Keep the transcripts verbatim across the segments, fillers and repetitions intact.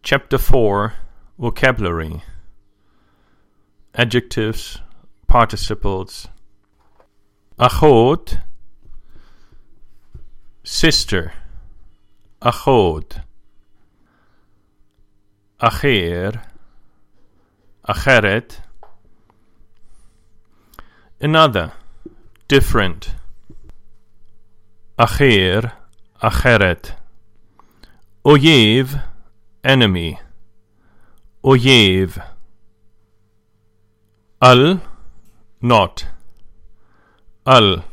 Chapter four. Vocabulary. Adjectives, participles. Achot, sister. Achot. Acher, acheret. Another, different. Acher, acheret. Oyev, enemy. Oyev. Al, not. Al.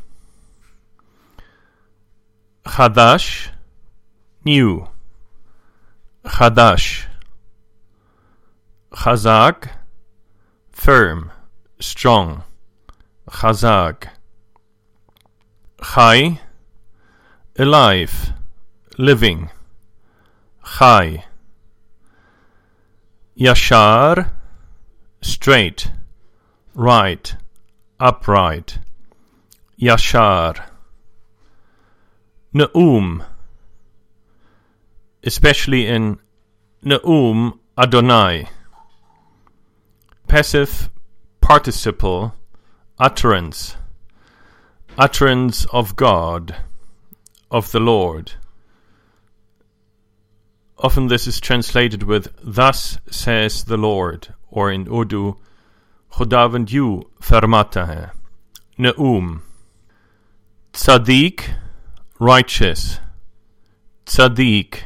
Chadash, new. Chadash. Chazak, firm, strong. Chazak. Chai, alive, living. Chai. Yashar, straight, right, upright. Yashar. Ne'um, especially in Ne'um Adonai. Passive participle, utterance. Utterance of God, of the Lord. Often this is translated with "Thus says the Lord," or in Urdu, "Khudavand yu farmata hai." Ne'um. Tzaddik, righteous. Tzaddik.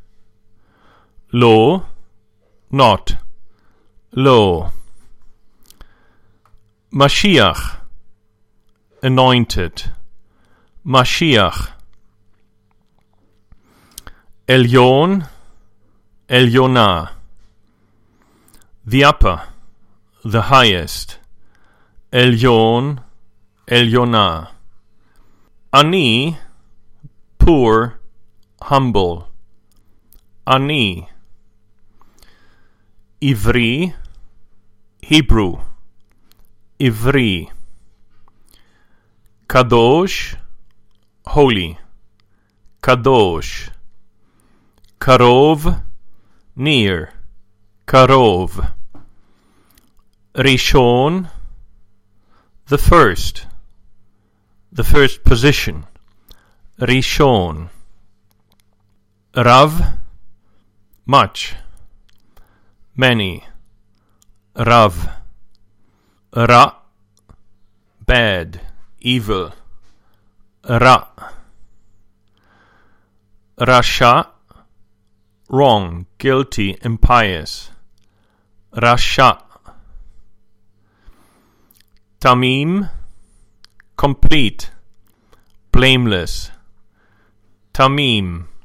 Lo, not. Lo. Mashiach, anointed. Mashiach. Elyon, Elyonah. The upper, the highest. Elyon, Elyonah. Ani, poor, humble. Ani. Ivri, Hebrew. Ivri. Kadosh, holy. Kadosh. Karov, near. Karov. Rishon, the first. The first position. Rishon. Rav, much. Many. Rav. Ra, bad, evil. Ra. Rasha, wrong, guilty, impious. Rasha. Tamim, complete, blameless. Tamim.